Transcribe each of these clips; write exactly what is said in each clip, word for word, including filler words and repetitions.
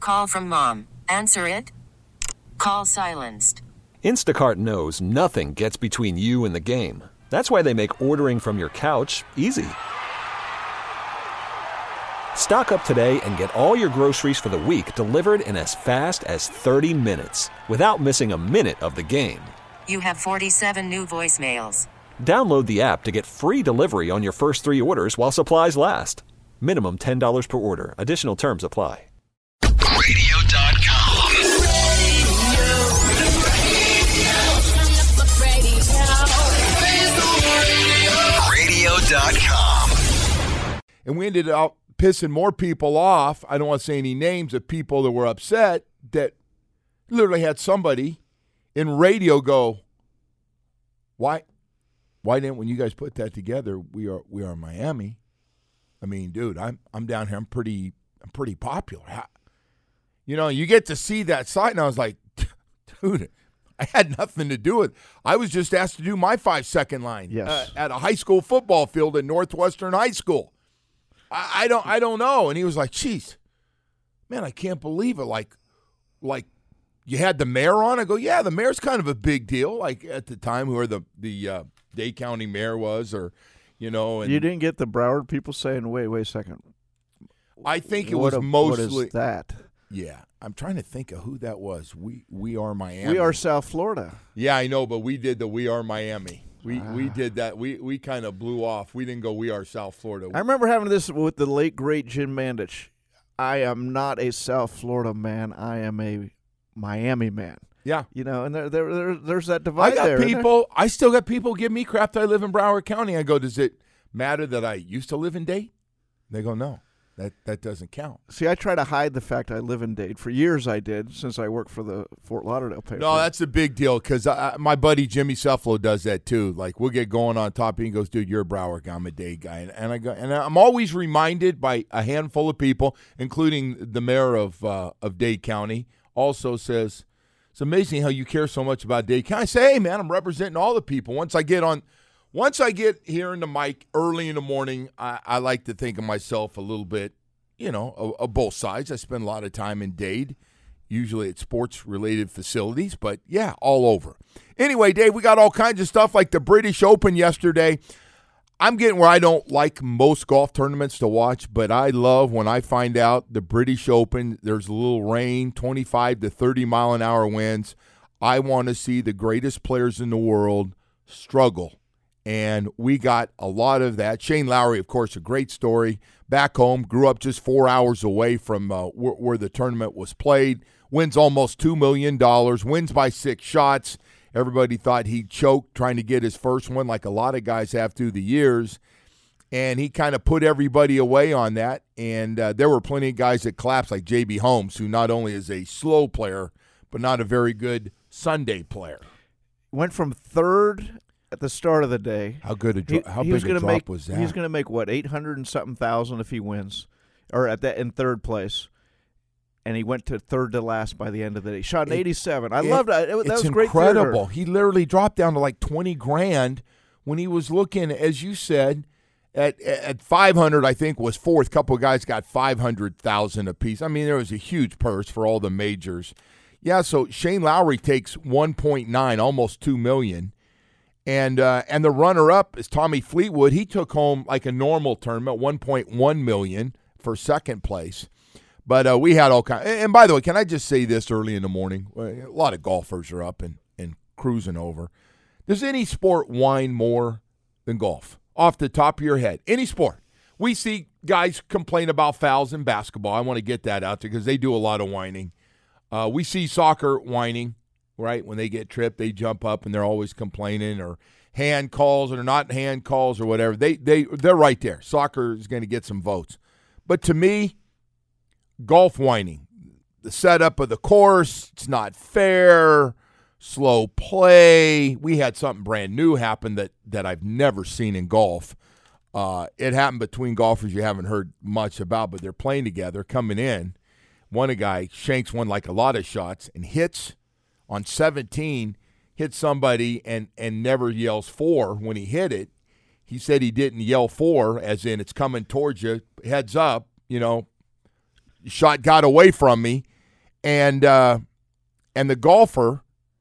Call from mom. Answer it. Call silenced. Instacart knows nothing gets between you and the game. That's why they make ordering from your couch easy. Stock up today and get all your groceries for the week delivered in as fast as thirty minutes without missing a minute of the game. You have forty-seven new voicemails. Download the app to get free delivery on your first three orders while supplies last. Minimum ten dollars per order. Additional terms apply. radio dot com. radio dot com. And we ended up pissing more people off. I don't want to say any names of people that were upset that literally had somebody in radio go, why why didn't when you guys put that together, we are we are Miami? I mean, dude, I'm I'm down here. I'm pretty I'm pretty popular. How, you know, you get to see that site, and I was like, dude, I had nothing to do with it. I was just asked to do my five-second line yes. uh, at a high school football field at Northwestern High School. I, I don't I don't know. And he was like, geez, man, I can't believe it. Like, like you had the mayor on? I go, yeah, the mayor's kind of a big deal. Like at the time, whoever the, the uh, Dade County mayor was, or, you know. And you didn't get the Broward people saying, wait, wait a second. I think it what was a, mostly. What is that? Yeah. I'm trying to think of who that was. We we are Miami. We are South Florida. Yeah, I know, but we did the We Are Miami. We ah. we did that. We we kind of blew off. We didn't go We Are South Florida. I remember having this with the late, great Jim Mandich. I am not a South Florida man. I am a Miami man. Yeah. You know, and there, there, there there's that divide I got there. people, I still got people give me crap that I live in Broward County. I go, does it matter that I used to live in Dade? They go, no. That that doesn't count. See, I try to hide the fact I live in Dade. For years I did, since I worked for the Fort Lauderdale paper. No, that's a big deal because my buddy Jimmy Suffalo does that too. Like, we'll get going on top, and he goes, dude, you're a Broward guy. I'm a Dade guy. And, and, I go, and I'm always reminded by a handful of people, including the mayor of, uh, of Dade County, also says, it's amazing how you care so much about Dade County. I say, hey, man, I'm representing all the people. Once I get on – Once I get here in the mic early in the morning, I, I like to think of myself a little bit, you know, of, of both sides. I spend a lot of time in Dade, usually at sports-related facilities, but, yeah, all over. Anyway, Dave, we got all kinds of stuff like the British Open yesterday. I'm getting where I don't like most golf tournaments to watch, but I love when I find out the British Open, there's a little rain, twenty-five to thirty mile an hour winds. I want to see the greatest players in the world struggle. And we got a lot of that. Shane Lowry, of course, a great story. Back home, grew up just four hours away from uh, where, where the tournament was played. Wins almost two million dollars. Wins by six shots. Everybody thought he'd choke trying to get his first one, like a lot of guys have through the years. And he kind of put everybody away on that. And uh, there were plenty of guys that collapsed, like J B. Holmes, who not only is a slow player, but not a very good Sunday player. Went from third at the start of the day. How good a dro- he, how he big was a gonna drop make, was that? He's going to make what eight hundred and something thousand if he wins, or at that in third place. And he went to third to last by the end of the day. He shot an It- eighty-seven. I it- loved it. It- That it's was great incredible. theater. He literally dropped down to like twenty grand when he was looking, as you said, at at five hundred. I think was fourth. Couple of guys got five hundred thousand apiece. I mean, there was a huge purse for all the majors. Yeah, so Shane Lowry takes one point nine, almost two million. And uh, and the runner-up is Tommy Fleetwood. He took home like a normal tournament, one point one million dollars for second place. But uh, we had all kinds. And by the way, can I just say this early in the morning? A lot of golfers are up and, and cruising over. Does any sport whine more than golf? Off the top of your head. Any sport. We see guys complain about fouls in basketball. I want to get that out there because they do a lot of whining. Uh, we see soccer whining. Right? When they get tripped, they jump up and they're always complaining, or hand calls or not hand calls or whatever. They, they, they're right there. Soccer is going to get some votes. But to me, golf whining. The setup of the course, it's not fair, slow play. We had something brand new happen that, that I've never seen in golf. Uh, it happened between golfers you haven't heard much about, but they're playing together, coming in. One a guy shanks one like a lot of shots and hits on seventeen, hit somebody and, and never yells four when he hit it. He said he didn't yell four, as in it's coming towards you, heads up, you know, shot got away from me. And uh, and the golfer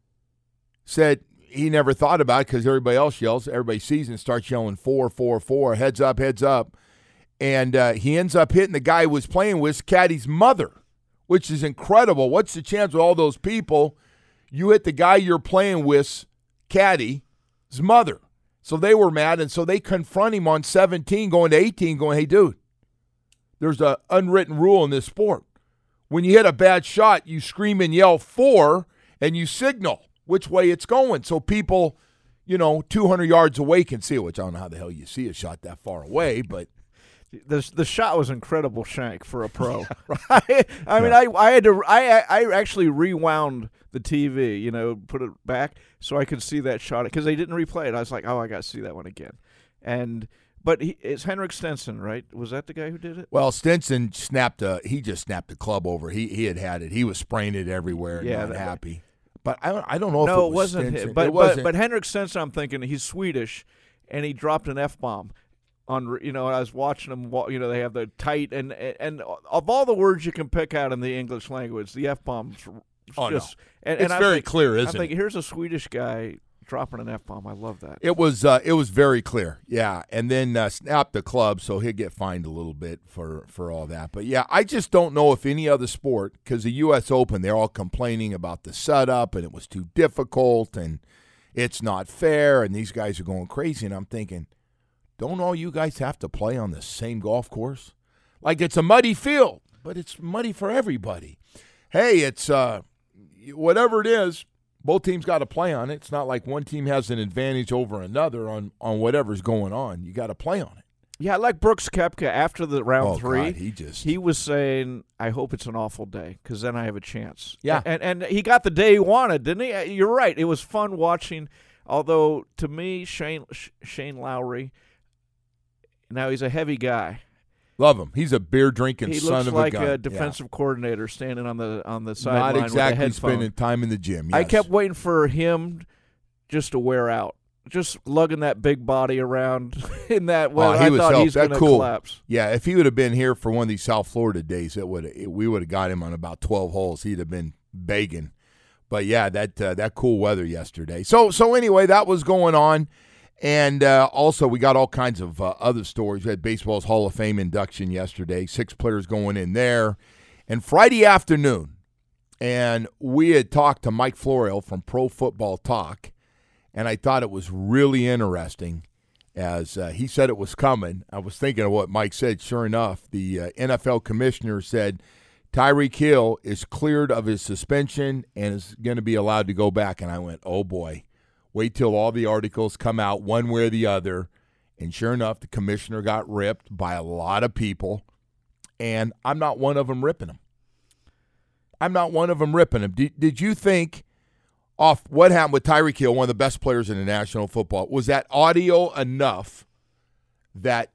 said he never thought about it because everybody else yells. Everybody sees and starts yelling four, four, four, heads up, heads up. And uh, he ends up hitting the guy who was playing with caddy's mother, which is incredible. What's the chance with all those people? You hit the guy you're playing with's caddy's mother. So they were mad, and so they confront him on seventeen, going to eighteen, going, hey, dude, there's an unwritten rule in this sport. When you hit a bad shot, you scream and yell four, and you signal which way it's going. So people, you know, two hundred yards away can see it, which I don't know how the hell you see a shot that far away, but The the shot was incredible, Shank, for a pro. I, I mean, I I had to I I actually rewound the T V, you know, put it back so I could see that shot because they didn't replay it. I was like, oh, I got to see that one again. And but he, it's Henrik Stenson, right? Was that the guy who did it? Well, Stenson snapped a he just snapped the club over. He he had had it. He was spraying it everywhere. And Yeah, not that- happy. But I don't I don't know if no, it, was wasn't Stenson. him. But it wasn't. but but Henrik Stenson, I'm thinking he's Swedish, and he dropped an F bomb. On you know, I was watching them. You know, they have the tight and and of all the words you can pick out in the English language, the F bombs. Oh, just no. and, It's and I'm very thinking- clear, isn't I'm thinking, it? here's a Swedish guy dropping an F bomb. I love that. It was uh, it was very clear, yeah. And then uh, snapped the club, so he'll get fined a little bit for, for all that. But yeah, I just don't know if any other sport, because the U S Open, they're all complaining about the setup and it was too difficult and it's not fair, and these guys are going crazy. And I'm thinking, don't all you guys have to play on the same golf course? Like it's a muddy field, but it's muddy for everybody. Hey, it's uh, whatever it is. Both teams got to play on it. It's not like one team has an advantage over another on, on whatever's going on. You got to play on it. Yeah, like Brooks Koepka after the round Oh, three, God, he just he was saying, "I hope it's an awful day because then I have a chance." Yeah. and and he got the day he wanted, didn't he? You're right. It was fun watching. Although to me, Shane Shane Lowry, now he's a heavy guy. love him. He's a beer drinking He son looks of like a gun. a defensive coordinator standing on the on the sideline Not with a exactly headphone. spending time in the gym. I yes. kept waiting for him just to wear out, just lugging that big body around in that way. Oh, he I was thought helped. he's That going to cool. collapse. Yeah, if he would have been here for one of these South Florida days, it would we would have got him on about twelve holes. He'd have been begging. But yeah, that uh, that cool weather yesterday. So so anyway, that was going on, and uh, also we got all kinds of uh, other stories. We had baseball's Hall of Fame induction yesterday. Six players going in there, and Friday afternoon, and we had talked to Mike Florio from Pro Football Talk, and I thought it was really interesting. As uh, he said it was coming, I was thinking of what Mike said. Sure enough, the uh, N F L commissioner said Tyreek Hill is cleared of his suspension and is going to be allowed to go back. And I went, oh, boy, wait till all the articles come out one way or the other. And sure enough, the commissioner got ripped by a lot of people, and I'm not one of them ripping him. I'm not one of them ripping him. Did, did you think off what happened with Tyreek Hill, one of the best players in the National Football, was that audio enough that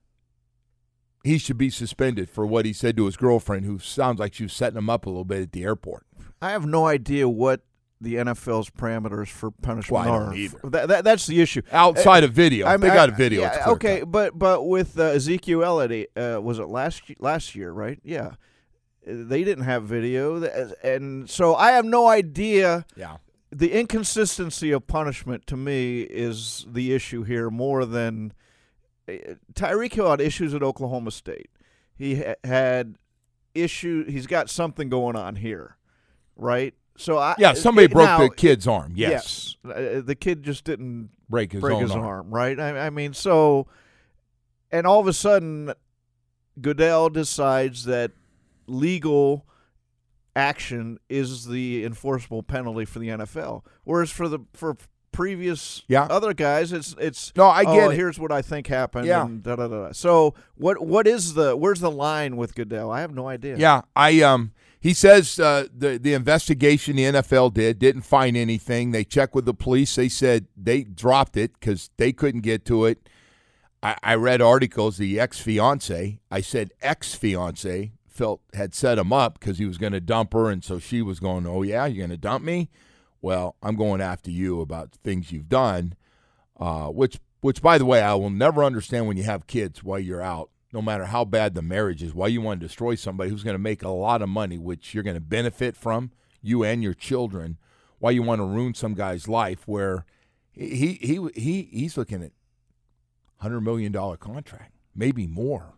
he should be suspended for what he said to his girlfriend, who sounds like she was setting him up a little bit at the airport? I have no idea what the N F L's parameters for punishment Well, I are. don't either. That, that, that's the issue. Outside of video. I If they mean, got I- a video. yeah, it's clear okay, cut. but but with uh, Ezekiel Elliott, uh, was it last last year? Right? Yeah, they didn't have video, and so I have no idea. Yeah. The inconsistency of punishment to me is the issue here more than uh, Tyreek Hill had issues at Oklahoma State. He ha- had issue. He's got something going on here, right? So I Yeah, somebody it- broke now- the kid's arm. Yes. yes. Uh, the kid just didn't Break his break own his arm. arm, right? I, I mean, so, and all of a sudden, Goodell decides that legal action is the enforceable penalty for the N F L, whereas for the for previous Yeah. other guys, it's it's No, I get oh, it. here's what I think happened. Yeah. And da, da, da, da. So what what is the where's the line with Goodell? I have no idea. Yeah, I um he says uh, the the investigation the N F L did didn't find anything. They checked with the police. They said they dropped it because they couldn't get to it. I, I read articles. The ex-fiance, I said ex-fiance, felt had set him up because he was going to dump her, and so she was going, "Oh yeah, you're going to dump me? Well, I'm going after you about things you've done." Uh, which which by the way, I will never understand when you have kids while you're out no matter how bad the marriage is, why you want to destroy somebody who's going to make a lot of money, which you're going to benefit from, you and your children, why you want to ruin some guy's life where he he he he's looking at one hundred million dollars contract, maybe more,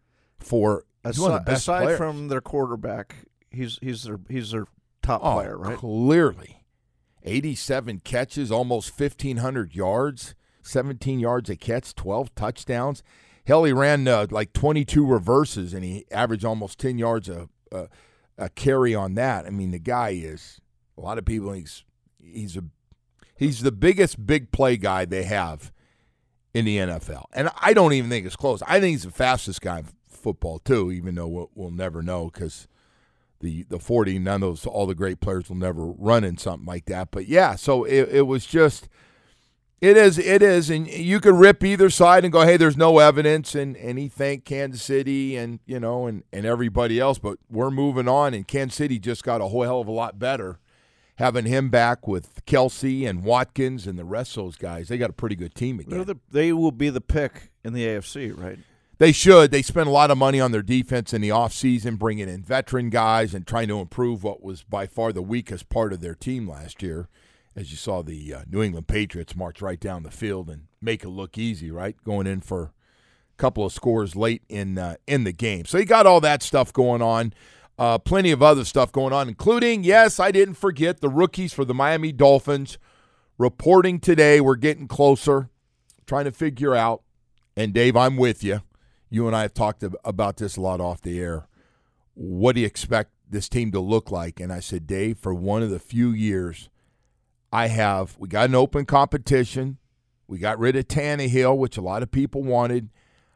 for he's one of the best aside players. from their quarterback, he's he's their he's their top oh, player, right? Clearly. eighty-seven catches, almost fifteen hundred yards, seventeen yards a catch, twelve touchdowns. Hell, he ran uh, like twenty-two reverses, and he averaged almost ten yards a, a, a carry on that. I mean, the guy is, a lot of people, he's he's a he's the biggest big play guy they have in the N F L. And I don't even think it's close. I think he's the fastest guy in football, too, even though we'll, we'll never know because the, the forty, none of those, all the great players will never run in something like that. But, yeah, so it, it was just – It is, it is, and you could rip either side and go, hey, there's no evidence, and, and he thanked Kansas City and, you know, and, and everybody else, but we're moving on, and Kansas City just got a whole hell of a lot better having him back with Kelsey and Watkins and the rest of those guys. They got a pretty good team again. They're the, they will be the pick in the A F C, right? They should. They spent a lot of money on their defense in the offseason, bringing in veteran guys and trying to improve what was by far the weakest part of their team last year. As you saw the uh, New England Patriots march right down the field and make it look easy, right? Going in for a couple of scores late in uh, in the game. So you got all that stuff going on. Uh, plenty of other stuff going on, including, yes, I didn't forget, the rookies for the Miami Dolphins reporting today. We're getting closer, trying to figure out. And, Dave, I'm with you. You and I have talked about this a lot off the air. What do you expect this team to look like? And I said, Dave, for one of the few years – I have, we got an open competition. We got rid of Tannehill, which a lot of people wanted.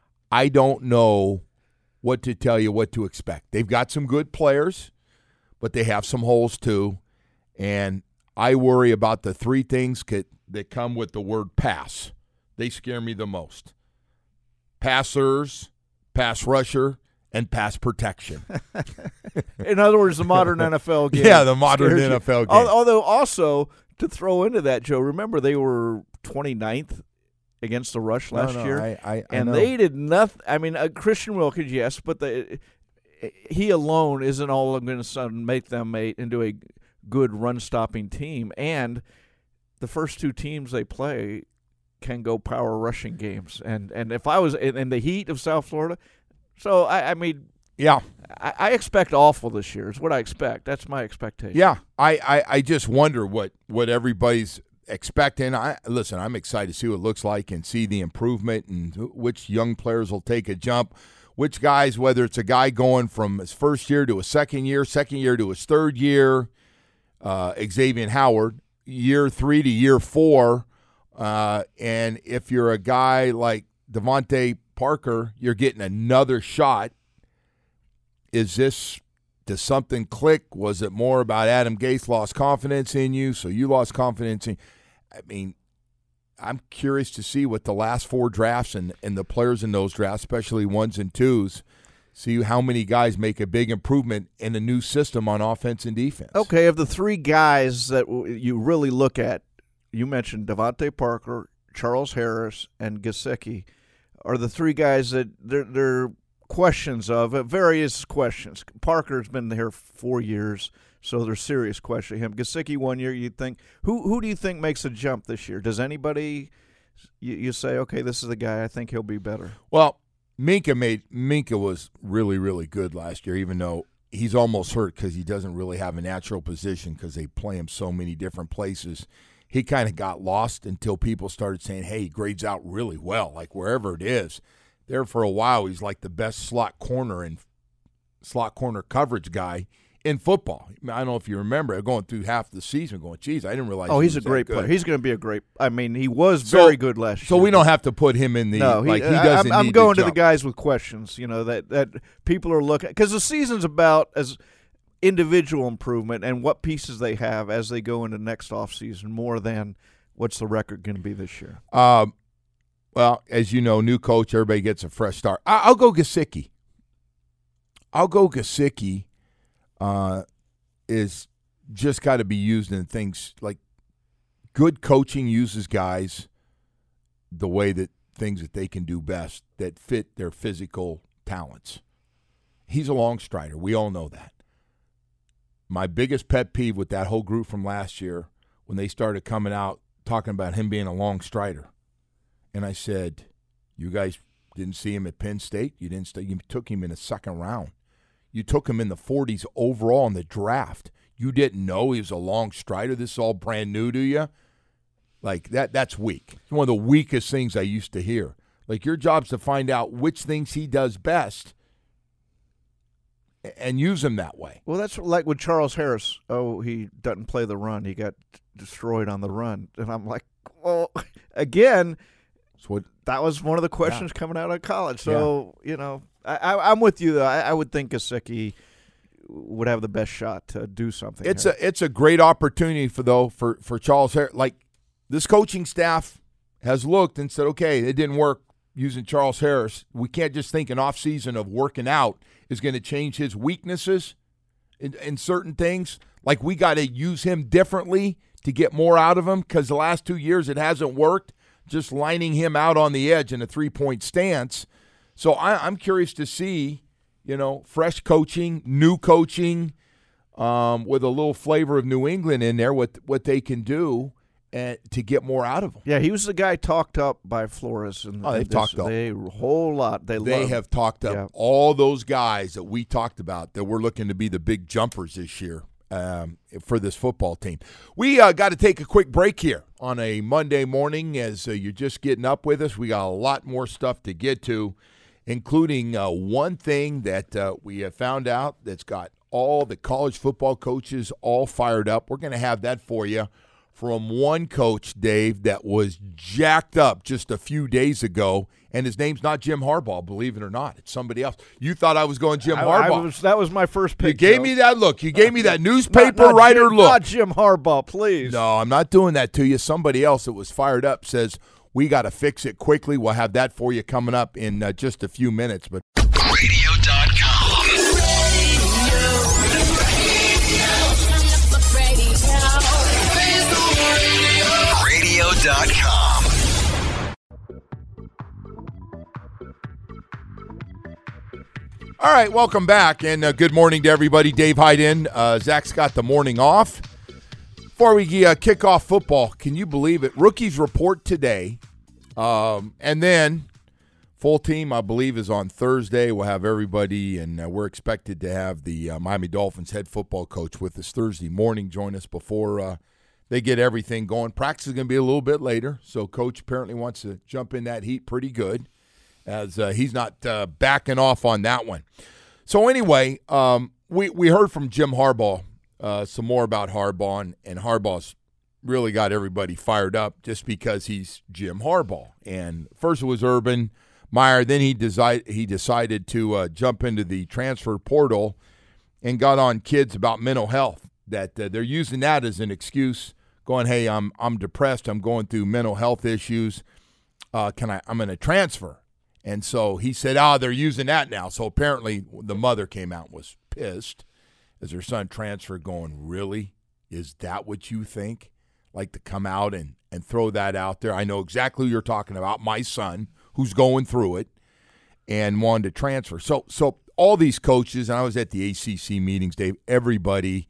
I don't know what to tell you, what to expect. They've got some good players, but they have some holes too. And I worry about the three things that, that come with the word pass. They scare me the most. Passers, pass rusher, and pass protection. In other words, the modern N F L game. Yeah, the modern N F L game. Although also – to throw into that, Joe, remember they were twenty-ninth against the rush last no, no, year, I, I, I and know. they did nothing. I mean, uh, Christian Wilkins, yes, but the, he alone isn't all going to make them a, into a good run-stopping team. And the first two teams they play can go power rushing games. And and if I was in, in the heat of South Florida, so I, I mean. Yeah. I, I expect awful this year is what I expect. That's my expectation. Yeah. I, I, I just wonder what, what everybody's expecting. I Listen, I'm excited to see what it looks like and see the improvement and which young players will take a jump, which guys, whether it's a guy going from his first year to a second year, second year to his third year, uh, Xavier Howard, year three to year four, uh, and if you're a guy like Devontae Parker, you're getting another shot. Is this, does something click? Was it more about Adam Gase lost confidence in you, so you lost confidence in I mean, I'm curious to see what the last four drafts and, and the players in those drafts, especially ones and twos, see how many guys make a big improvement in a new system on offense and defense. Okay, of the three guys that you really look at, you mentioned Devontae Parker, Charles Harris, and Gesicki, are the three guys that they're, they're questions of uh, various questions. Parker's been here four years, so there's serious question. Him, Gesicki, one year. You think who who do you think makes a jump this year? Does anybody you, you say, okay, this is the guy? I think he'll be better. Well, Minka made Minka was really really good last year, even though he's almost hurt because he doesn't really have a natural position because they play him so many different places. He kind of got lost until people started saying, "Hey, he grades out really well, like wherever it is." There for a while, he's like the best slot corner and slot corner coverage guy in football. I don't know if you remember going through half the season going, geez, I didn't realize Oh, he he's was a great that good. player. He's going to be a great – I mean, he was So- very good last year. So we don't have to put him in the No, he, like he I- doesn't I'm, I'm need going to to the jump. guys with questions, you know, that, that people are looking – because the season's about as individual improvement and what pieces they have as they go into next offseason more than what's the record going to be this year. Um, well, as you know, new coach, everybody gets a fresh start. I- I'll go Gesicki. I'll go Gesicki. Uh, is just got to be used in things like good coaching uses guys the way that things that they can do best that fit their physical talents. He's a long strider. We all know that. My biggest pet peeve with that whole group from last year, when they started coming out talking about him being a long strider, and I said, you guys didn't see him at Penn State? You didn't. St- you took him in the second round. You took him in the forties overall in the draft. You didn't know he was a long strider? This is all brand new to you? Like, that. that's weak. It's one of the weakest things I used to hear. Like, your job's to find out which things he does best and use him that way. Well, that's like with Charles Harris. Oh, he doesn't play the run. He got destroyed on the run. And I'm like, well, again, what, that was one of the questions yeah. coming out of college. So, yeah. you know, I, I, I'm with you, though. I, I would think Gesicki would have the best shot to do something. It's here. a it's a great opportunity for though for, for Charles Harris. Like, this coaching staff has looked and said, okay, it didn't work using Charles Harris. We can't just think an offseason of working out is going to change his weaknesses in, in certain things. Like, we got to use him differently to get more out of him, because the last two years it hasn't worked, just lining him out on the edge in a three-point stance. So I, I'm curious to see, you know, fresh coaching, new coaching, um, with a little flavor of New England in there, what what they can do and to get more out of him. Yeah, he was the guy talked up by Flores. And oh, they've this, talked up. They a whole lot. They, they love. have talked up yeah. all those guys that we talked about that we're looking to be the big jumpers this year um, for this football team. We uh, got to take a quick break here on a Monday morning as uh, you're just getting up with us. We got a lot more stuff to get to, including uh, one thing that uh, we have found out that's got all the college football coaches all fired up. We're going to have that for you from one coach, Dave, that was jacked up just a few days ago, and his name's not Jim Harbaugh, believe it or not. It's somebody else. You thought I was going Jim I, Harbaugh. I was, that was my first pick. You gave Joe. me that look. You gave me that newspaper not, not writer Jim, look. Not Jim Harbaugh, please. No, I'm not doing that to you. Somebody else that was fired up says, we got to fix it quickly. We'll have that for you coming up in uh, just a few minutes. But radio dot com. radio dot com. All right, welcome back, and uh, good morning to everybody. Dave Hyden. Uh, Zach's got the morning off. Before we uh, kick off football, can you believe it? Rookies report today, um, and then full team, I believe, is on Thursday. We'll have everybody, and uh, we're expected to have the uh, Miami Dolphins head football coach with us Thursday morning join us before uh, they get everything going. Practice is going to be a little bit later, so Coach apparently wants to jump in that heat pretty good, as uh, he's not uh, backing off on that one. So anyway, um, we, we heard from Jim Harbaugh uh, some more about Harbaugh, and, and Harbaugh's really got everybody fired up just because he's Jim Harbaugh. And first it was Urban Meyer, then he, desi- he decided to uh, jump into the transfer portal and got on kids about mental health, that uh, they're using that as an excuse, going, hey, I'm I'm depressed, I'm going through mental health issues, uh, can I, I'm going to transfer. And so he said, ah, oh, they're using that now. So apparently the mother came out and was pissed as her son transferred, going, really? Is that what you think? Like, to come out and, and throw that out there? I know exactly who you're talking about, my son, who's going through it and wanted to transfer. So so all these coaches, and I was at the A C C meetings, Dave, everybody,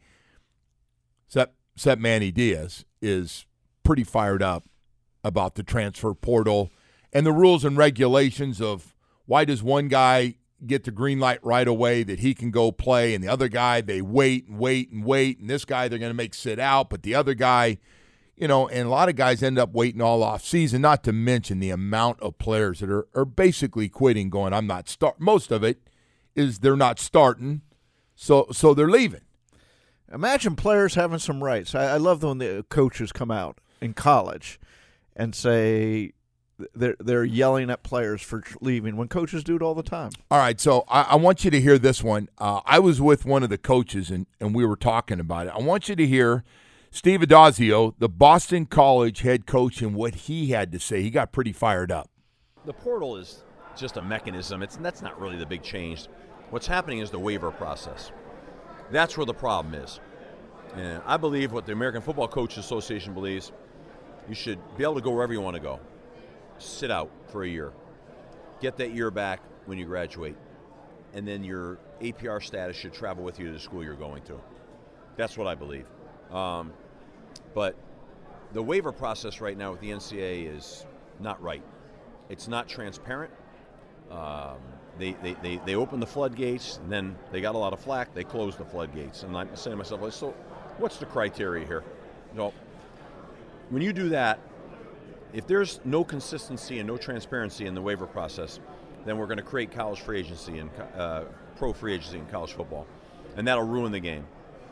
except, except Manny Diaz, is pretty fired up about the transfer portal and the rules and regulations of why does one guy get the green light right away that he can go play, and the other guy, they wait and wait and wait, and this guy they're going to make sit out, but the other guy, you know, and a lot of guys end up waiting all off season, not to mention the amount of players that are, are basically quitting, going, I'm not start. Most of it is they're not starting, so so they're leaving. Imagine players having some rights. I, I love when the coaches come out in college and say they're, they're yelling at players for leaving when coaches do it all the time. All right, so I, I want you to hear this one. Uh, I was with one of the coaches, and, and we were talking about it. I want you to hear Steve Addazio, the Boston College head coach, and what he had to say. He got pretty fired up. The portal is just a mechanism. It's that's not really the big change. What's happening is the waiver process. That's where the problem is. And I believe what the American Football Coaches Association believes, you should be able to go wherever you want to go. Sit out for a year. Get that year back when you graduate. and then your A P R status should travel with you to the school you're going to. That's what I believe. Um, but the waiver process right now with the N C double A is not right. It's not transparent. Um, they, they, they, they opened the floodgates, and then they got a lot of flack. They closed the floodgates. And I'm saying to myself, like, so what's the criteria here? You know, when you do that, if there's no consistency and no transparency in the waiver process, then we're going to create college free agency and uh, pro free agency in college football, and that'll ruin the game.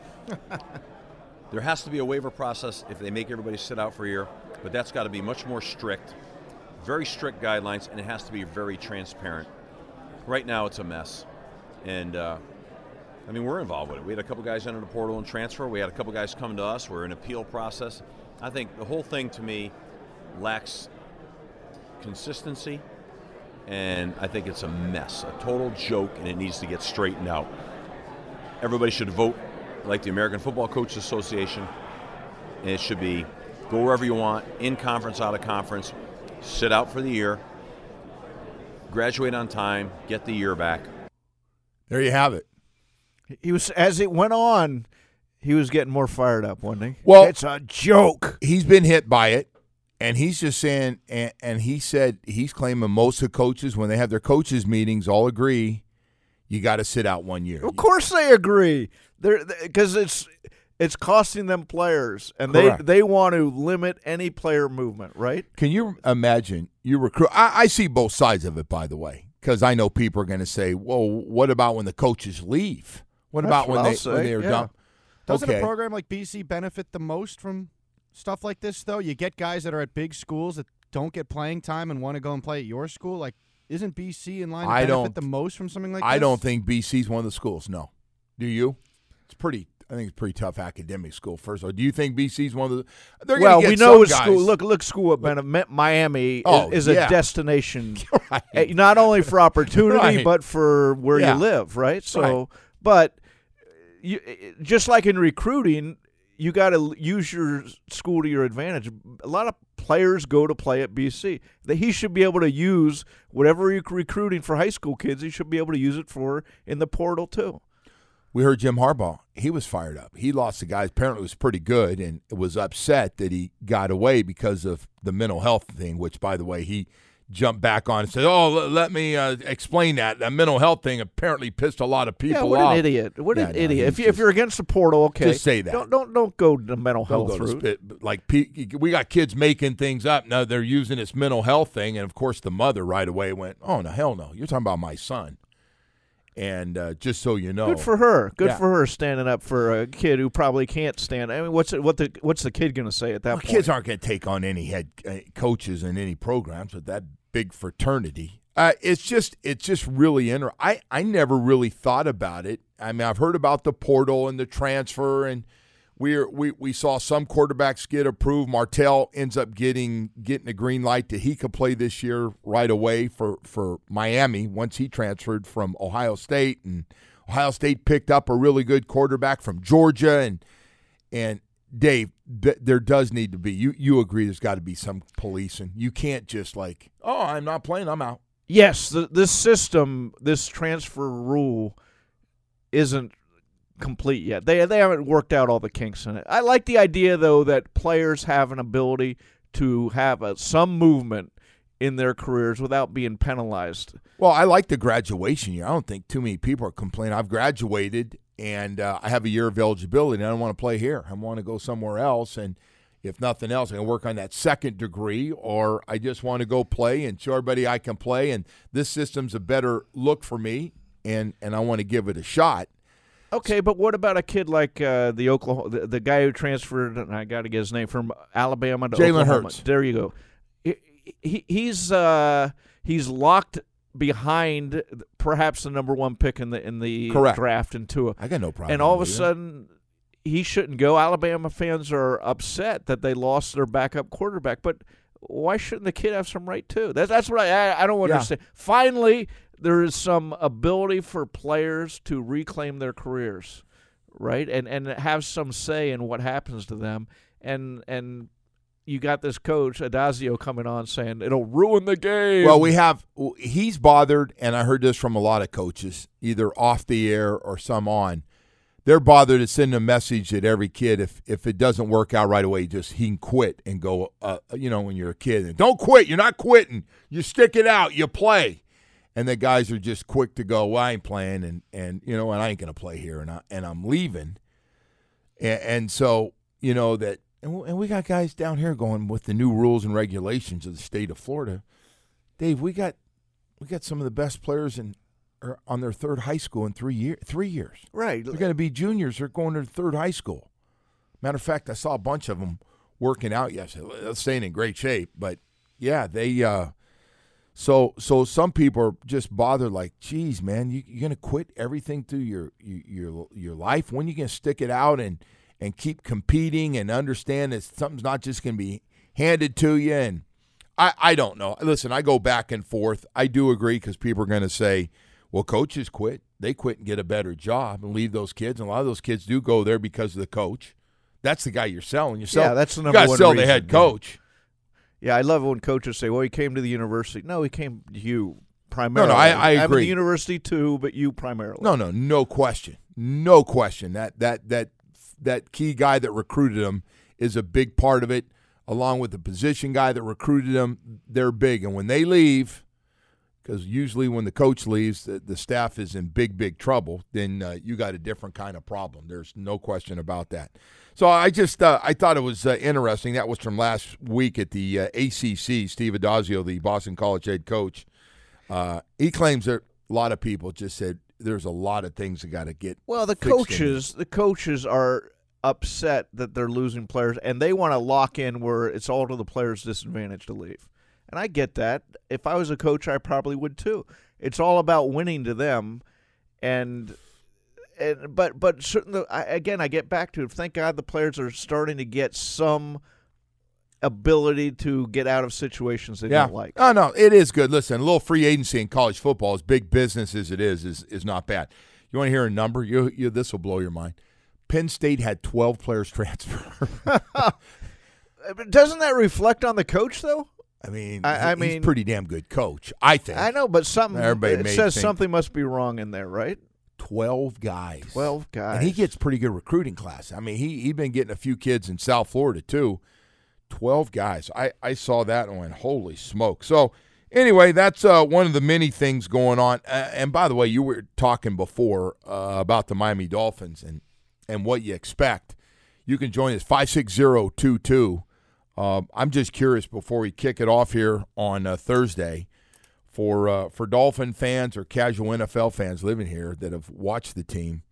There has to be a waiver process if they make everybody sit out for a year, but that's got to be much more strict, very strict guidelines, and it has to be very transparent. Right now, it's a mess, and uh, I mean, we're involved with it. We had a couple guys enter the portal and transfer. We had a couple guys come to us. We're in appeal process. I think the whole thing, to me, lacks consistency, and I think it's a mess, a total joke, and it needs to get straightened out. Everybody should vote like the American Football Coaches Association, and it should be go wherever you want, in conference, out of conference, sit out for the year, graduate on time, get the year back. There you have it. He was, as it went on, he was getting more fired up, wasn't he? Well, it's a joke. He's been hit by it, and he's just saying, and, and he said he's claiming most of the coaches, when they have their coaches meetings, all agree you got to sit out one year. Of course they agree. They're because it's it's costing them players, and they, they want to limit any player movement, right? Can you imagine you recruit? I, I see both sides of it, by the way, because I know people are going to say, well, what about when the coaches leave? What That's about what when I'll they say, when they are yeah. done? Doesn't okay. a program like B C benefit the most from stuff like this, though? You get guys that are at big schools that don't get playing time and want to go and play at your school. Like, isn't B C in line to I benefit don't, the most from something like I this? I don't think B C's one of the schools, no. Do you? It's pretty I think it's a pretty tough academic school, first of all. Do you think B C's one of the – they're Well, get we know some a guys. school – look, look, school at Ben- Miami Oh, is, is yeah. a destination, Right. eh, not only for opportunity Right. but for where Yeah. you live, right? So, Right. but you, just like in recruiting, you got to use your school to your advantage. A lot of players go to play at B C. That he should be able to use whatever you're recruiting for high school kids. He should be able to use it for in the portal too. We heard Jim Harbaugh. He was fired up. He lost the guy. Apparently was pretty good and was upset that he got away because of the mental health thing, which, by the way, he jumped back on and said, oh, l- let me uh, explain that. That mental health thing apparently pissed a lot of people Yeah, what off. an idiot! What Yeah, an no, idiot! he's If, you, just- if you're against the portal, okay, Just say that. Don't don't don't go the mental Don't health go to route. spit. Like, pe- we got kids making things up. Now they're using this mental health thing. And, of course, the mother right away went, oh, no, hell no. You're talking about my son. And uh, just so you know. Good for her. Good Yeah. for her standing up for a kid who probably can't stand. I mean, what's it, what the what's the kid going to say at that Well, point? kids aren't going to take on any head uh, coaches in any programs with that big fraternity. Uh, it's just it's just really interesting. I, I never really thought about it. I mean, I've heard about the portal and the transfer, and we we we saw some quarterbacks get approved. Martell ends up getting getting a green light that he could play this year right away for, for Miami once he transferred from Ohio State, and Ohio State picked up a really good quarterback from Georgia, and and Dave, th- there does need to be you you agree there's got to be some policing. You can't just like, oh, I'm not playing, I'm out. Yes, the, this system, this transfer rule, isn't complete yet. They they haven't worked out all the kinks in it. I like the idea though that players have an ability to have a, some movement in their careers without being penalized. Well, I like the graduation year. I don't think too many people are complaining. I've graduated, and uh, I have a year of eligibility, and I don't want to play here. I want to go somewhere else, and if nothing else, I can work on that second degree, or I just want to go play and show everybody I can play, and this system's a better look for me, and, and I want to give it a shot. Okay, but what about a kid like uh, the Oklahoma, the, the guy who transferred, and I got to get his name, from Alabama to Jalen Oklahoma? Hurts. There you go. He, he, he's uh, he's locked behind perhaps the number one pick in the in the Correct. draft in Tua. I got no problem. And all of a with it. sudden, he shouldn't go. Alabama fans are upset that they lost their backup quarterback, but why shouldn't the kid have some right too? That's that's what I I, I don't Yeah. understand. Finally, there is some ability for players to reclaim their careers, right, and and have some say in what happens to them, and and you got this coach Adazio coming on saying it'll ruin the game. Well, we have he's bothered, and I heard this from a lot of coaches, either off the air or some on. They're bothered to send a message that every kid, if if it doesn't work out right away, just he can quit and go. Uh, you know, when you're a kid, don't quit. You're not quitting. You stick it out. You play. And the guys are just quick to go, well, I ain't playing, and, and you know, and I ain't going to play here, and, I, and I'm leaving. And, and so, you know, that and, and we got guys down here going with the new rules and regulations of the state of Florida. Dave, we got we got some of the best players in are on their third high school in three year three years. Right. They're going to be juniors. They're going to third high school. Matter of fact, I saw a bunch of them working out yesterday. They're staying in great shape, but yeah, they. Uh, So so some people are just bothered like, geez, man, you, you're going to quit everything through your your your life? When are you going to stick it out and, and keep competing and understand that something's not just going to be handed to you? And I, I don't know. Listen, I go back and forth. I do agree because people are going to say, well, coaches quit. They quit and get a better job and leave those kids. And a lot of those kids do go there because of the coach. That's the guy you're selling. You're selling. Yeah, that's the you number gotta one sell reason, the head yeah. coach. Yeah, I love it when coaches say, well, he came to the university. No, he came to you primarily. No, no, I- I I'm agree. in the university too, but you primarily. No, no, no question. No question. That that that that key guy that recruited him is a big part of it, along with the position guy that recruited him. They're big. And when they leave, because usually when the coach leaves, the, the staff is in big, big trouble, then uh, you got a different kind of problem. There's no question about that. So I just uh, I thought it was uh, interesting. That was from last week at the uh, A C C. Steve Adazio, the Boston College head coach, uh, he claims that a lot of people just said there's a lot of things that got to get. Well, the fixed in coaches, the coaches are upset that they're losing players, and they want to lock in where it's all to the players' disadvantage to leave. And I get that. If I was a coach, I probably would too. It's all about winning to them, and. And, but but certainly, I, again, I get back to it. Thank God the players are starting to get some ability to get out of situations they Yeah. don't like. Oh, no, it is good. Listen, a little free agency in college football, as big business as it is, is is not bad. You want to hear a number? You, you This will blow your mind. Penn State had twelve players transfer. Doesn't that reflect on the coach, though? I mean, I- I he- mean- he's a pretty damn good coach, I think. I know, but something Everybody it may says think- something must be wrong in there, right? twelve guys. Twelve guys, And he gets pretty good recruiting class. I mean, he he been getting a few kids in South Florida too. Twelve guys. I, I saw that and went, holy smoke. So anyway, that's uh, one of the many things going on. Uh, and by the way, you were talking before uh, about the Miami Dolphins and and what you expect. You can join us five six zero two two. Um, I'm just curious before we kick it off here on uh, Thursday. For uh, for Dolphin fans or casual N F L fans living here that have watched the team,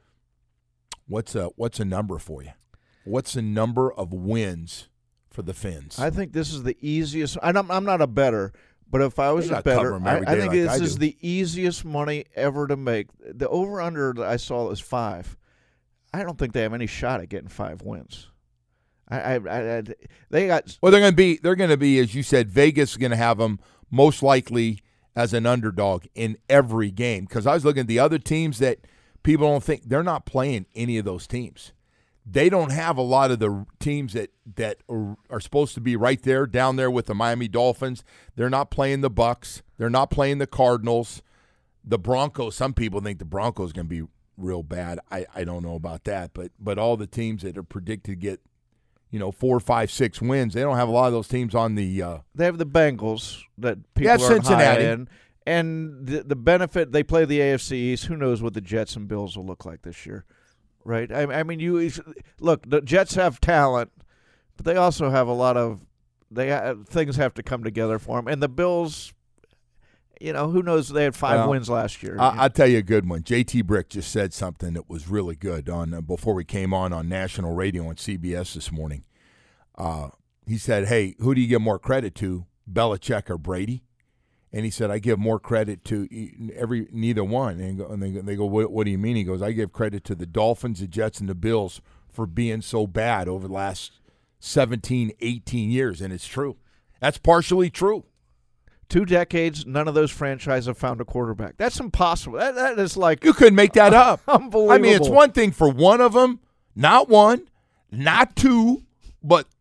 what's a what's a number for you? What's the number of wins for the Fins? I think this is the easiest. I'm I'm not a bettor, but if I was You a gotta cover bettor, 'em I, every I day think like this I is do. the easiest money ever to make. The over under that I saw is five. I don't think they have any shot at getting five wins. I, I, I, I they got well, they're going to be they're going to be as you said. Vegas is going to have them most likely as an underdog in every game because I was looking at the other teams that people don't think they're not playing any of those teams. They don't have a lot of the teams that that are, are supposed to be right there down there with the Miami Dolphins. They're not playing the Bucks. They're not playing the Cardinals. The Broncos. Some people think the Broncos are going to be real bad. I, I don't know about that, but but all the teams that are predicted to get, you know, four, five, six wins. They don't have a lot of those teams on the. Uh, they have the Bengals that people Yeah, aren't Cincinnati. high in, and the the benefit they play the A F C East. Who knows what the Jets and Bills will look like this year, right? I, I mean, you look. The Jets have talent, but they also have a lot of they have, things have to come together for them. And the Bills, you know, who knows? They had five Well, wins last year. I, I'll tell you a good one. J T Brick just said something that was really good on uh, before we came on on national radio on C B S this morning. Uh, he said, hey, who do you give more credit to, Belichick or Brady? And he said, I give more credit to e- every neither one. And, go, and they, go- they go, what, what do you mean? He goes, I give credit to the Dolphins, the Jets, and the Bills for being so bad over the last seventeen, eighteen years. And it's true. That's partially true. Two decades, none of those franchises have found a quarterback. That's impossible. That, that is like You couldn't make that up. unbelievable. I mean, it's one thing for one of them, not one, not two, but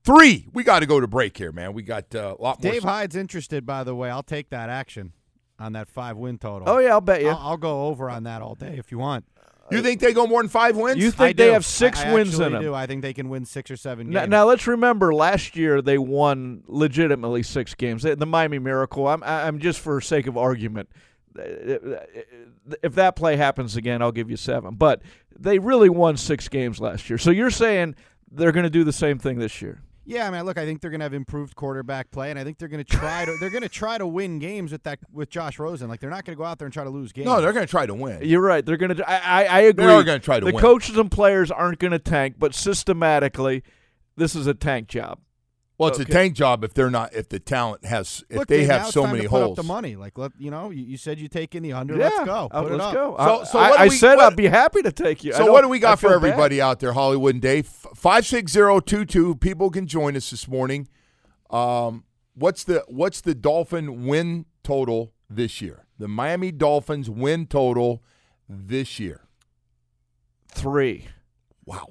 Three. We got to go to break here, man. We got uh, a lot more. Dave Hyde's interested, by the way. I'll take that action on that five-win total. Oh, yeah, I'll bet you. I'll, I'll go over on that all day if you want. You think they go more than five wins? You I think they do. have six I, I wins actually in them? do. I think they can win six or seven Now, games. now let's remember, last year they won legitimately six games. The Miami Miracle. I'm, I'm just for sake of argument. If that play happens again, I'll give you seven. But they really won six games last year. So you're saying they're going to do the same thing this year? Yeah, I mean, look, I think they're going to have improved quarterback play, and I think they're going to try to they're going to try to win games with that with Josh Rosen. Like they're not going to go out there and try to lose games. No, they're going to try to win. You're right. They're going to. I, I, I agree. They are going to try to the win. The coaches and players aren't going to tank, but systematically, this is a tank job. Well, it's Okay. a tank job if they're not if the talent has if Look, they Dave, have now it's so time many to put holes. Up the money, like let you know, you, you said you take in the under. Yeah, Let's go. uh, Put it let's up. go. So- I, so I, what do I we- said what- I'd be happy to take you. I So don't- what do we I got for feel bad. everybody out there, Hollywood and Dave? Five six zero two two. People can join us this morning. Um, what's the what's the Dolphin win total this year? The Miami Dolphins win total this year. Three. Wow.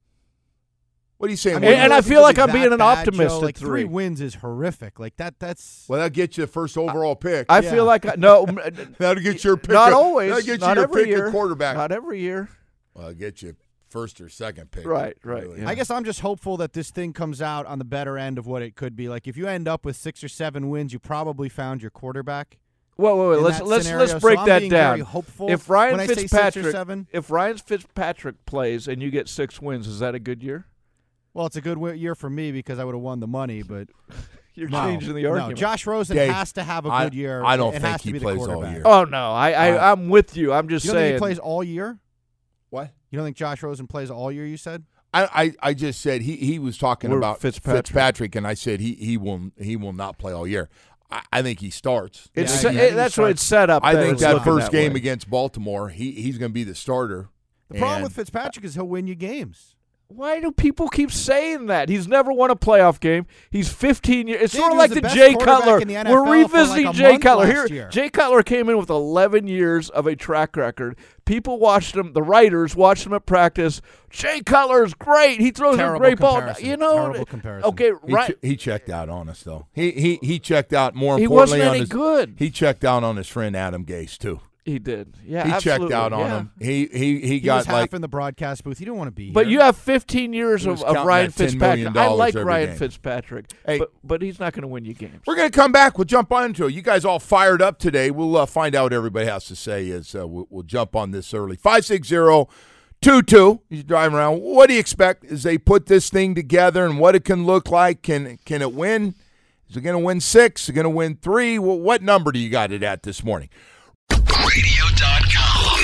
What are you saying? I And- mean, Woody? and I don't feel think like it's I'm being that an bad, optimist Joe. at Like three. wins is horrific. Like that. That's well, that'll get you the first overall pick. I Yeah. feel like I, no. that'll get your pick. Not of- always. That'll get not you your every pick year. of quarterback. Not every year. Well, it'll get you first or second pick. Right, right, Really. yeah. I guess I'm just hopeful that this thing comes out on the better end of what it could be. Like if you end up with six or seven wins, you probably found your quarterback. Wait, wait, wait. in Let's that let's scenario. let's break so I'm that being down. Very hopeful If Ryan when I say six or Fitzpatrick, seven, if Ryan Fitzpatrick plays and you get six wins, is that a good year? well, it's a good wi- year for me because I would have won the money. But You're no, changing the no, argument. Josh Rosen Dave, has to have a I- good year. I don't it think has to he be the plays all quarterback. year. Oh no, I, I Uh, I'm with you. I'm just You don't saying. think he plays all year? What? You don't think Josh Rosen plays all year? You said. I, I, I just said he, he was talking We're about Fitzpatrick. Fitzpatrick, and I said he, he will he will not play all year. I, I think he starts. It's Yeah, set- I think he that's what starts- it's set up. I that think it's that looking first that game way. against Baltimore, he he's going to be the starter. The problem And- with Fitzpatrick is he'll win you games. Why do people keep saying that? He's never won a playoff game. He's fifteen years. It's Dude, sort he of like was the the best Jay quarterback Cutler. in the N F We're L for like revisiting a Jay month Cutler last here. year. Jay Cutler came in with eleven years of a track record. People watched him. The writers watched him at practice. Jay Cutler's great. He throws Terrible a great ball. comparison. You know. Terrible comparison. Okay, He, right. ch- he checked out on us though. He he he checked out more He importantly wasn't on any his, good. He checked out on his friend Adam Gase too. He did. Yeah, He absolutely. checked out on yeah. him. He he he, He got was half like in the broadcast booth. He didn't want to be But here. you have fifteen years He of, was of counting Ryan that ten million Fitzpatrick. I like every Ryan game. Fitzpatrick, Hey. but but he's not going to win you games. We're going to come back. We'll jump on into it. You guys all fired up today. We'll uh, find out what everybody has to say as uh, we'll, we'll jump on this early. five six zero two two. You're driving around. What do you expect as they put this thing together and what it can look like? Can, can it win? Is it going to win six? Is it going to win three? Well, what number do you got it at this morning? radio dot com.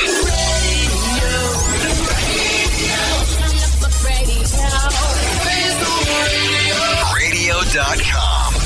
radio dot com.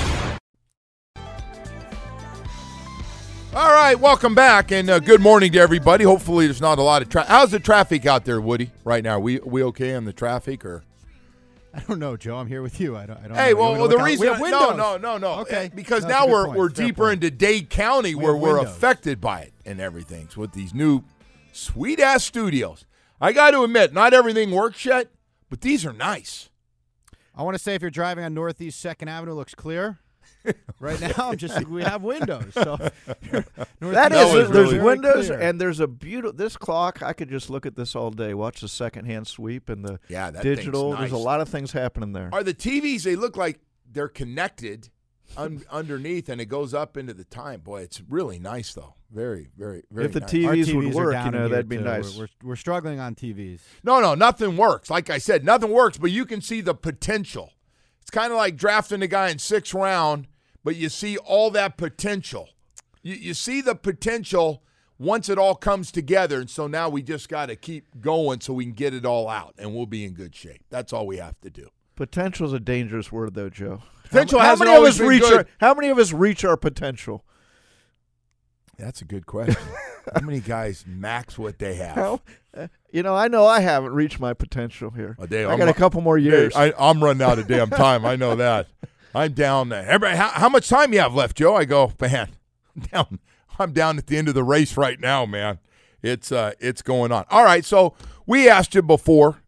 All right, welcome back, and uh, good morning to everybody. Hopefully there's not a lot of traffic. How's the traffic out there, Woody, right now? We we okay on the traffic? or? I don't know, Joe. I'm here with you. I don't. I don't Hey, know. You well, wanna well the look out- reason we have no, windows. no, no, no. Okay. Uh, because No, that's now a good we're point. we're Fair deeper point. into Dade County We where have we're windows. affected by it and everything. So with these new sweet ass studios, I got to admit, not everything works yet, but these are nice. I want to say if you're driving on Northeast Second Avenue, it looks clear. Right now, I'm just we have windows. So That That is, was there's really windows clear. and there's a beautiful. This clock, I could just look at this all day. Watch the secondhand sweep and the Yeah, that thing's digital. There's a nice. lot of things happening there. Are the T Vs? They look like they're connected un- underneath, and it goes up into the time. Boy, it's really nice though. Very, very, very. If the nice. T Our Vs would T Vs are work, down you in know, here, that'd be too. nice. We're, we're we're struggling on T Vs. No, no, nothing works. Like I said, nothing works, but you can see the potential. It's kind of like drafting a guy in sixth round, but you see all that potential. You, you see the potential once it all comes together, and so now we just got to keep going so we can get it all out, and we'll be in good shape. That's all we have to do. Potential's a dangerous word, though, Joe. Potential how, how hasn't many of always us been reach good. our, How many of us reach our potential? That's a good question. How many guys max what they have? How, uh, you know, I know I haven't reached my potential here. Well, Dave, I I'm got a not- couple more years. I, I'm running out of damn time. I know that. I'm down there. Everybody, how, how much time you have left, Joe? I go, man, I'm down. I'm down at the end of the race right now, man. It's uh, it's going on. All right, so we asked you before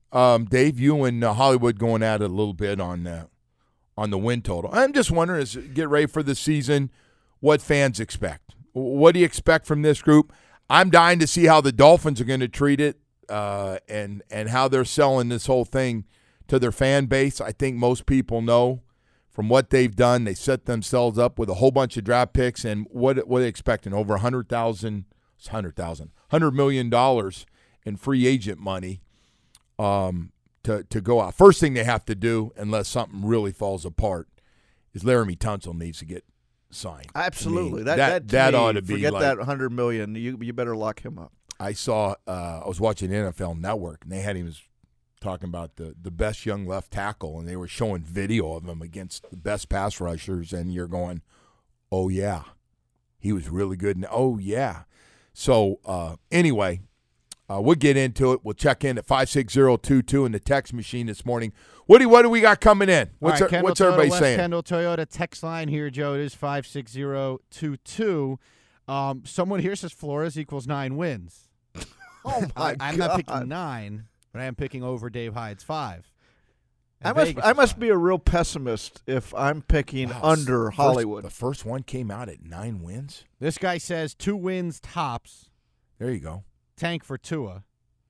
um, Dave, you and uh, Hollywood going at it a little bit on uh, on the win total. I'm just wondering, as get ready for the season, what fans expect. What do you expect from this group? I'm dying to see how the Dolphins are going to treat it uh, and and how they're selling this whole thing to their fan base. I think most people know from what they've done, they set themselves up with a whole bunch of draft picks, and what what are they expecting? Over one hundred thousand dollars, one hundred thousand dollars, one hundred million dollars in free agent money um, to, to go out. First thing they have to do, unless something really falls apart, is Laramie Tunsil needs to get signed. Absolutely. I mean, that that, that, to that me, ought to be forget like, that one hundred million dollars. You, you better lock him up. I saw, uh, I was watching N F L Network, and they had him talking about the, the best young left tackle, and they were showing video of him against the best pass rushers, and you're going, oh, yeah, he was really good. And, oh, yeah. So, uh, anyway, uh, we'll get into it. We'll check in at five six zero two two in the text machine this morning. Woody, what do we got coming in? What's, All right, our, what's Kendall everybody Toyota, West saying? Kendall Toyota text line here, Joe. It is five six zero two two. Um, someone here says Flores equals nine wins. Oh, my I, I'm God. not picking nine, but I am picking over Dave Hyde's five. I And must Vegas I is must five. be a real pessimist if I'm picking Wow, under first- Hollywood. The first one came out at nine wins. This guy says two wins tops. There you go. Tank for Tua.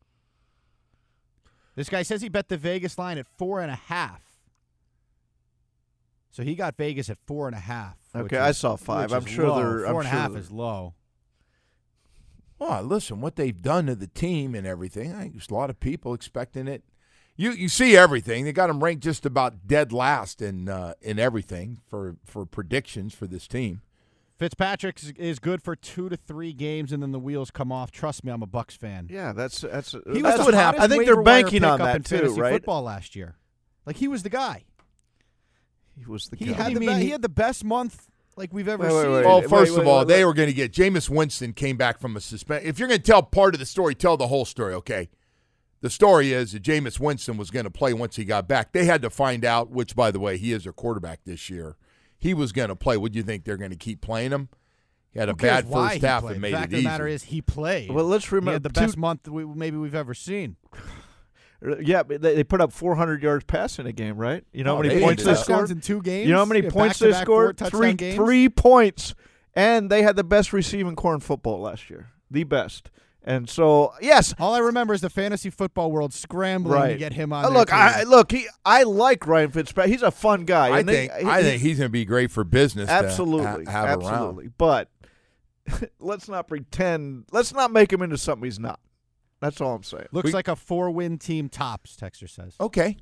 This guy says he bet the Vegas line at four and a half. So he got Vegas at four and a half. which Okay, I is- saw five. which I'm is sure low. they're- I'm four and a sure half they're- is low. Well, listen, what they've done to the team and everything, I think there's a lot of people expecting it. You you see everything. They got them ranked just about dead last in uh, in everything for, for predictions for this team. Fitzpatrick is- is good for two to three games, and then the wheels come off. Trust me, I'm a Bucks fan. Yeah, that's that's He that's was what the happened. I hottest think they're waiver wire banking on pickup that in too, fantasy right? football last year. Like he was the guy. He was the He guy. had I the mean, be- he, he- had the best month like we've ever Wait, wait, seen. wait. Well, wait, first wait, of all, wait, they wait. were going to get Jameis Winston came back from a suspension. If you're going to tell part of the story, tell the whole story, okay? The story is that Jameis Winston was going to play once he got back. They had to find out, which, by the way, he is a quarterback this year. He was going to play. Would you think they're going to keep playing him? He had a Who cares bad why first he half played? and made the fact it of easy. the matter is he played. Well, let's He remember had the two- best month we, maybe we've ever seen. Yeah, but they, they put up four hundred yards passing a game, right? You know Oh, how many they points did they that. scored? Touchdowns in two games. You know how many Yeah, points they back-to-back four scored? touchdown Three, games? three points, and they had the best receiving core in football last year, the best. And so, yes, All I remember is the fantasy football world scrambling right. to get him on. Uh, their look, team. I look, he, I like Ryan Fitzpatrick. He's a fun guy. I and they- think he- I think he's going to be great for business. absolutely, to ha- have absolutely. around. But let's not pretend. Let's not make him into something he's not. That's all I'm saying. Looks We- like a four-win team tops. Texter says. Okay.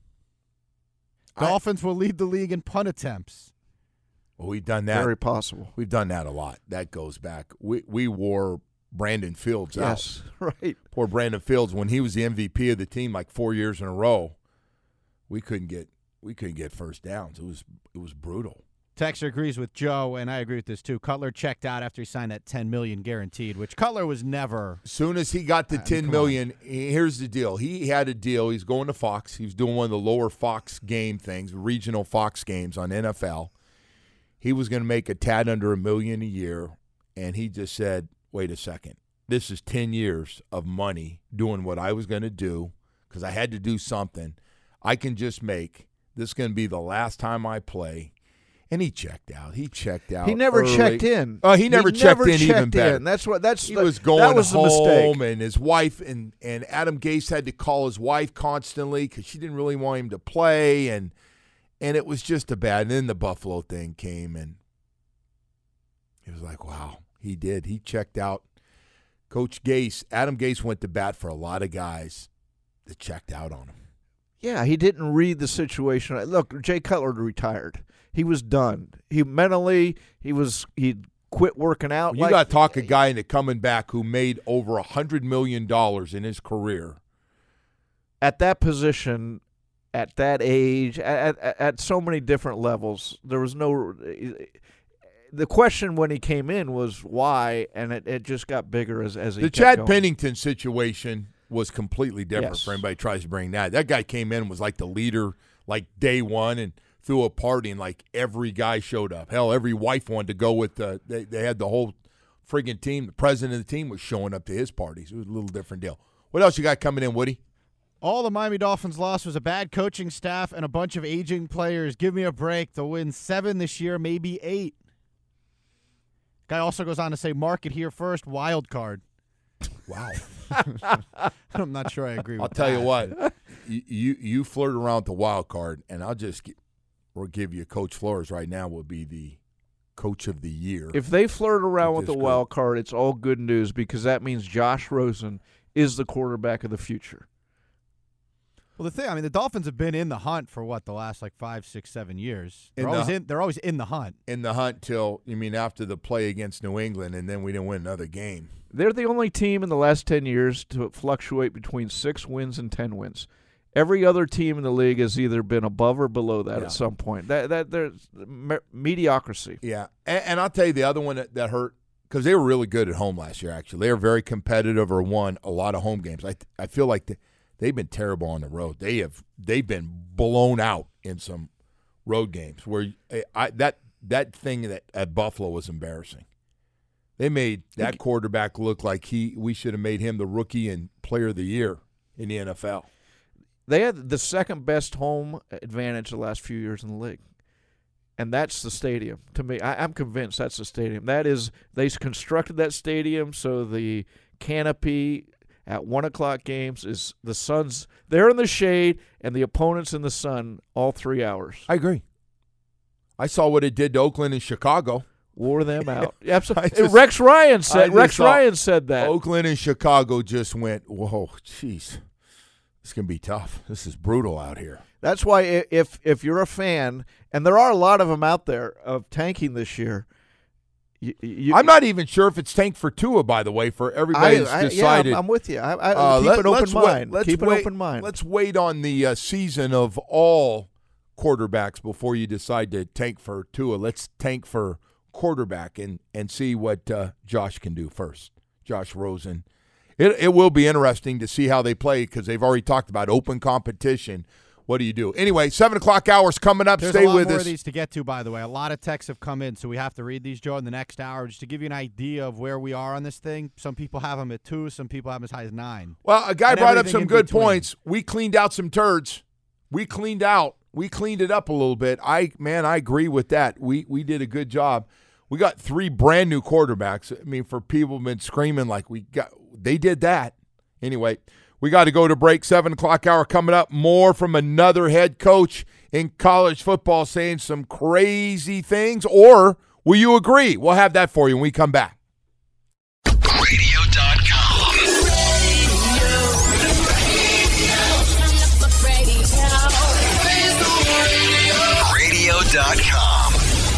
I- Dolphins will lead the league in punt attempts. Well, we've done that. Very possible. We've done that a lot. That goes back. We we wore Brandon Fields out. Yes, right. Poor Brandon Fields, when he was the M V P of the team like four years in a row, we couldn't get we couldn't get first downs. It was it was brutal. Texter agrees with Joe, and I agree with this too. Cutler checked out after he signed that ten million dollars guaranteed, which Cutler was never. As soon as he got to I mean, ten come million, here's the deal. He had a deal. He's going to Fox. He was doing one of the lower Fox game things, regional Fox games on N F L. He was going to make a tad under a million a year, and he just said, wait a second. This is ten years of money doing what I was going to do because I had to do something. I can just make. This is going to be the last time I play. And he checked out. He checked out. He never early. checked in. Oh, he never checked never in even checked better. in. That's what. That's He the, was going that was the home, mistake. and his wife and, and Adam Gase had to call his wife constantly because she didn't really want him to play, and and it was just a bad. And then the Buffalo thing came, and it was like, wow, he did. He checked out. Coach Gase, Adam Gase went to bat for a lot of guys that checked out on him. Yeah, he didn't read the situation. Look, Jay Cutler retired. He was done. He mentally, he was he quit working out. When you like, got to talk a guy into coming back who made over a hundred million dollars in his career. At that position, at that age, at, at at so many different levels, there was no. The question when he came in was why, and it, it just got bigger as as he The kept Chad going. Pennington situation was completely different Yes. for anybody who tries to bring that. That guy came in and was like the leader, like day one, and threw a party, and like every guy showed up. Hell, every wife wanted to go with the. They, they had the whole friggin' team. The president of the team was showing up to his parties. It was a little different deal. What else you got coming in, Woody? All the Miami Dolphins lost was a bad coaching staff and a bunch of aging players. Give me a break. They'll win seven this year, maybe eight. Guy also goes on to say, mark it here first, wild card. Wow. I'm not sure I agree with I'll that. tell you what, you, you you flirt around with the wild card, and I'll just gi- or give you Coach Flores right now will be the coach of the year. If they flirt around with this the group. wild card, it's all good news because that means Josh Rosen is the quarterback of the future. Well, the thing, I mean, the Dolphins have been in the hunt for what, the last like five, six, seven years. They're In the always hu- in. They're always in the hunt. in the hunt till, you mean after the play against New England, and then we didn't win another game. They're the only team in the last ten years to fluctuate between six wins and ten wins. Every other team in the league has either been above or below that Yeah. at some point. That that there's me- mediocrity. Yeah, and, and I'll tell you the other one that, that hurt, because they were really good at home last year, actually. They were very competitive or won a lot of home games. I I feel like they, they've been terrible on the road. They have they've been blown out in some road games where I, I that that thing that at Buffalo was embarrassing. They made that quarterback look like he we should have made him the rookie and player of the year in the N F L. They had the second best home advantage the last few years in the league. And that's the stadium. To me, I, I'm convinced that's the stadium. That is, they constructed that stadium so the canopy at one o'clock games is the sun's they're in the shade and the opponent's in the sun all three hours. I agree. I saw what it did to Oakland and Chicago. Wore them out. Absolutely. I just- Rex Ryan I said. just Rex saw Ryan said that. Oakland and Chicago just went, whoa, jeez. This can be tough. This is brutal out here. That's why i- if if you're a fan, and there are a lot of them out there of tanking this year. You, you, I'm not even sure if it's tank for Tua, by the way, for everybody that's I, I, decided. Yeah, I'm, I'm with you. I, I, Uh, keep let- an open let's wait- mind. let's keep wait- an open mind. Let's wait on the uh, season of all quarterbacks before you decide to tank for Tua. Let's tank for quarterback and, and see what uh, Josh can do first. Josh Rosen. It it will be interesting to see how they play because they've already talked about open competition. What do you do? Anyway, seven o'clock hours coming up. There's Stay a lot with more us. of these to get to, by the way. A lot of texts have come in, so we have to read these, Joe, in the next hour. Just to give you an idea of where we are on this thing, some people have them at two, some people have them as high as nine. Well, a guy and brought up everything some in good between. points. We cleaned out some turds. We cleaned out. We cleaned it up a little bit. I man, I agree with that. We we did a good job. We got three brand new quarterbacks. I mean, for people who've been screaming like we got, they did that. Anyway, we got to go to break. Seven o'clock hour coming up. More from another head coach in college football saying some crazy things. Or will you agree? We'll have that for you when we come back. radio dot com. radio dot com.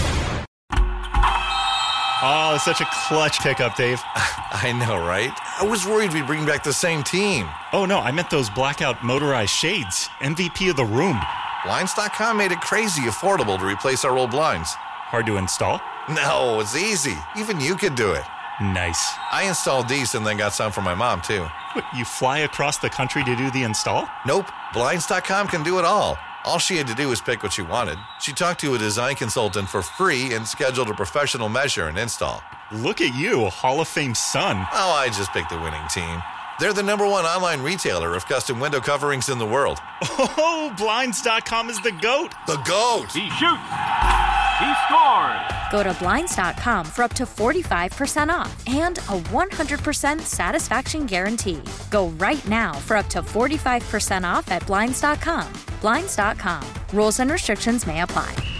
Oh, such a clutch pickup, Dave. I know, right? I was worried we'd bring back the same team. Oh, no, I meant those blackout motorized shades. M V P of the room. Blinds dot com made it crazy affordable to replace our old blinds. Hard to install? No, it's easy. Even you could do it. Nice. I installed these and then got some for my mom, too. What, you fly across the country to do the install? Nope, Blinds dot com can do it all. All she had to do was pick what she wanted. She talked to a design consultant for free and scheduled a professional measure and install. Look at you, a Hall of Fame son. Oh, I just picked the winning team. They're the number one online retailer of custom window coverings in the world. Oh, Blinds dot com is the GOAT. The GOAT! He shoots. He scores. Go to Blinds dot com for up to forty-five percent off and a one hundred percent satisfaction guarantee. Go right now for up to forty-five percent off at Blinds dot com. Blinds dot com. Rules and restrictions may apply.